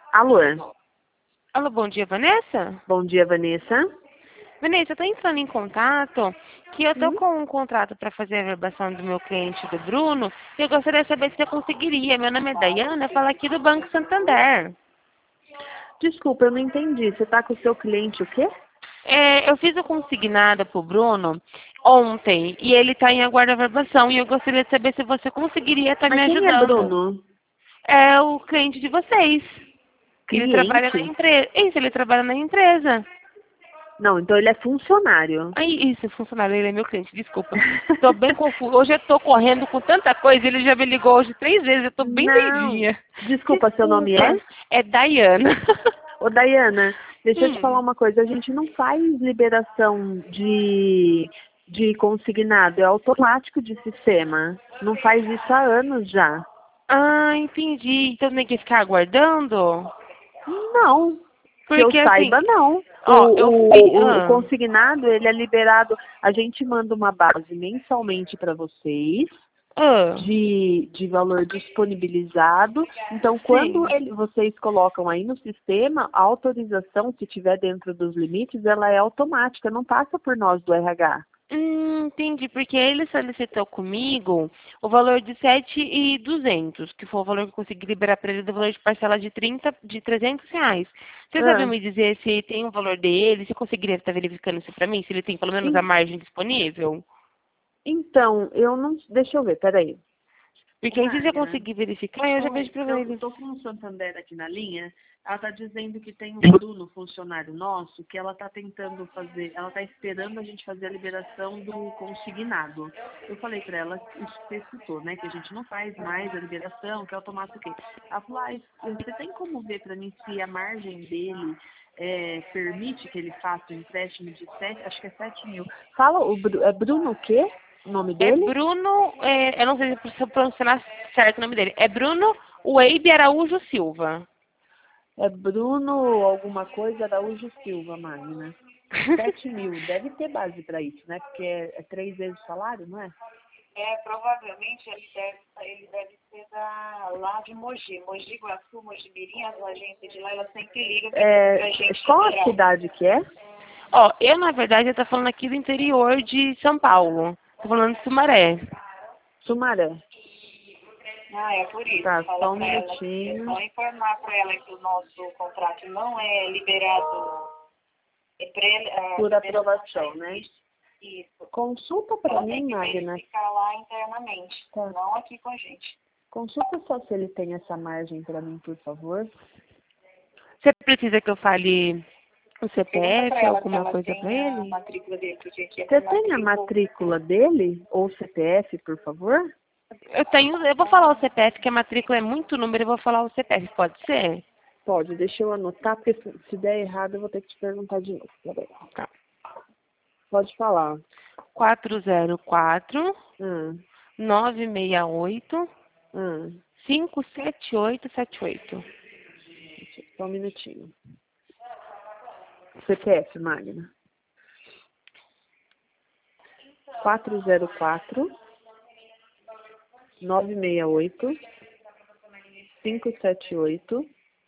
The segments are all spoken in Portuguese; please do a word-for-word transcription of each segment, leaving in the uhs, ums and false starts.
Alô? Alô, bom dia, Vanessa? Bom dia, Vanessa. Vanessa, eu tô entrando em contato que eu tô Hum? com um contrato para fazer a verbação do meu cliente, do Bruno, e eu gostaria de saber se eu conseguiria. Meu nome é Dayana, eu falo aqui do Banco Santander. Desculpa, eu não entendi. Você tá com o seu cliente o quê? É, eu fiz o consignado pro Bruno ontem e ele tá em aguardo da verbação e eu gostaria de saber se você conseguiria estar me Mas quem é ajudando. Bruno? É o cliente de vocês. Ele trabalha na Cliente? empresa. Isso, ele trabalha na empresa. Não, então ele é funcionário. Ai, isso, funcionário, ele é meu cliente, desculpa. Tô bem confuso. Hoje eu tô correndo com tanta coisa, ele já me ligou hoje três vezes, eu tô bem Não. doidinha. Desculpa, seu nome é? Desculpa. É Dayana. Ô, Dayana, deixa eu te falar hum. uma coisa. A gente não faz liberação de, de consignado. É automático de sistema. Não faz isso há anos já. Ah, entendi. Então tem que ficar aguardando? Não. Que eu Porque assim, saiba, não. O, ó, eu o, fiz. o, o Ah, consignado, ele é liberado. A gente manda uma base mensalmente para vocês, ah, de, de valor disponibilizado. Então, quando sim. ele- vocês colocam aí no sistema, a autorização, se estiver dentro dos limites, ela é automática, não passa por nós do R H. Hum, entendi, porque ele solicitou comigo o valor de sete mil e duzentos, que foi o valor que eu consegui liberar para ele do valor de parcela de trinta, de trezentos reais. Você sabe Ah, me dizer se tem o valor dele, se conseguiria estar verificando isso para mim, se ele tem pelo menos a en- margem disponível? então, eu não. Deixa eu ver, peraí. Ô, Porque aí se você Magna, conseguir verificar, eu já vejo oi, para eu ele. estou com o Santander aqui na linha. Ela está dizendo que tem um Bruno, funcionário nosso, que ela está tentando fazer, ela está esperando a gente fazer a liberação do consignado. Eu falei para ela isso que você escutou, né? Que a gente não faz mais a liberação, que é automático o quê? Ela falou, ah, isso- você tem como ver para mim se a margem dele é, permite que ele faça um empréstimo de sete, acho que é sete mil. Fala, o Bru- é Bruno o quê? O nome É dele? Bruno, é, eu não sei se eu pronunciar certo o nome dele, é Bruno Weibe Araújo Silva. É Bruno alguma coisa Araújo Silva, Magna. Sete mil, deve ter base para isso, né? Porque é, é três vezes o salário, não é? É, provavelmente ele deve, ele deve ser da, lá de Mogi. Mogi Guaçu, Mogi Mirim, as agências de lá, elas sempre ligam pra, É, pra gente qual a liberar. cidade que é? Ó, eu, na verdade, eu tô falando aqui do interior de São Paulo. Tô falando de Sumaré. Sumaré. Ah, é por isso. Tá, Fala só um pra ela, que é minutinho. só informar pra ela que o nosso contrato não é liberado, é pré, a Por liberação aprovação, já né? existe. Isso. Consulta para Ela tem mim, que Magna. verificar lá internamente, Tá. não aqui com a gente. Consulta só se ele tem essa margem para mim, por favor. Você precisa que eu fale o Pergunta pra C P F, ela se alguma ela coisa pra tem a ele? matrícula dele, porque aqui é Você por tem a matrícula. matrícula dele? Ou C P F, por favor? Eu tenho, eu vou falar o C P F, que a matrícula é muito número, eu vou falar o C P F, pode ser? Pode, deixa eu anotar, porque se, se der errado eu vou ter que te perguntar de novo. Peraí. Tá. Pode falar. quatro zero quatro, Hum, nove seis oito, hum. cinco sete oito sete oito. Só um minutinho. C P F, Magna. quatro zero quatro, nove seis oito, cinco sete oito.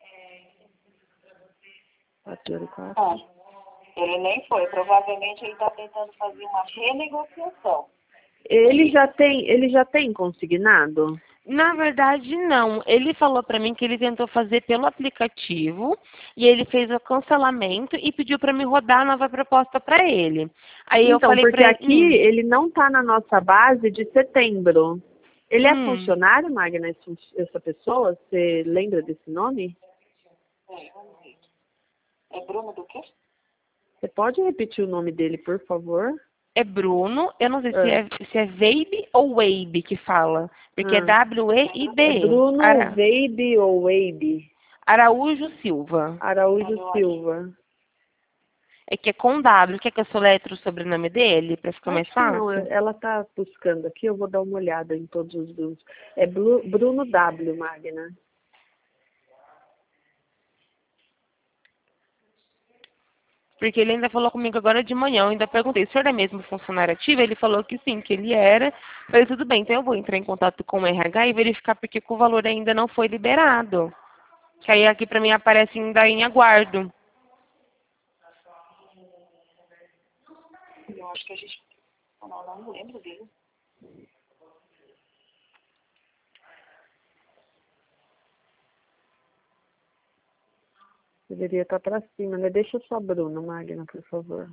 quatro zero quatro. Ah, ele nem foi. Provavelmente ele está tentando fazer uma renegociação. Ele já tem, ele já tem consignado? Na verdade, não. Ele falou pra mim que ele tentou fazer pelo aplicativo e ele fez o cancelamento e pediu pra me rodar a nova proposta pra ele. Aí eu Então, falei porque pra ele, aqui hum, ele não está na nossa base de setembro. Ele é hum, funcionário, Magna, esse- essa pessoa? Você lembra desse nome? É, vamos ver. É Bruno do quê? Você pode repetir o nome dele, por favor? é Bruno, eu não sei se Ah, é, se é Weibe ou Weibe que fala, porque é ah. É W E I B E, Bruno Ara, Weibe ou Weibe? Araújo Silva. Araújo Silva. É que é com W, quer que eu soletre o sobrenome dele pra ficar mais Acho que não, fácil? ela está buscando aqui, eu vou dar uma olhada em todos os Brunos. É Bru- Bruno W, Magna. Porque ele ainda falou comigo agora de manhã, eu ainda perguntei, o senhor é mesmo funcionário ativo? Ele falou que sim, que ele era. Eu falei, tudo bem, então eu vou entrar em contato com o R H e verificar porque o valor ainda não foi liberado. Que aí aqui pra mim aparece ainda em aguardo. Eu acho que a gente... Não, não, não lembro dele. Deveria estar para cima, né? Deixa só Bruno, Magna, por favor.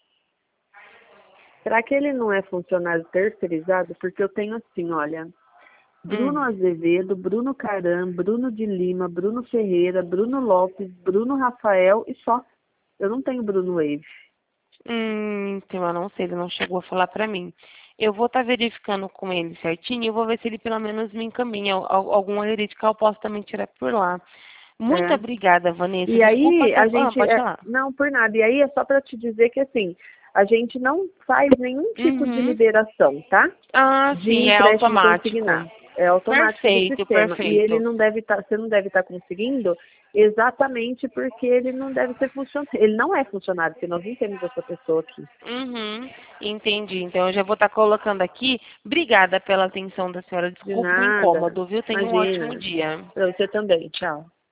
Será que ele não é funcionário terceirizado? Porque eu tenho assim, olha... Bruno Hum. Azevedo, Bruno Caram, Bruno de Lima, Bruno Ferreira, Bruno Lopes, Bruno Rafael e só. Eu não tenho Bruno Wave. Hum, então eu não sei, ele não chegou a falar pra mim. Eu vou estar verificando com ele certinho e eu vou ver se ele pelo menos me encaminha al- alguma lerite que eu posso também tirar por lá. Muito É. obrigada, Vanessa. E Desculpa, aí, a tô... ah, gente... pode é, falar. não, por nada. E aí é só para te dizer que, assim, a gente não faz nenhum tipo de Uhum. liberação, tá? Ah, De sim, é empréstimo automático. consignado. É automático do Perfeito, sistema. E ele perfeito. não deve estar... Você não deve estar conseguindo exatamente porque ele não deve ser funcionário. Ele não é funcionário, porque nós não temos essa pessoa aqui. Uhum, entendi. Então eu já vou estar colocando aqui. Obrigada pela atenção da senhora. De Desculpe do nada. incômodo, viu? Tenha um ótimo Imagina. dia. Para você também. Tchau.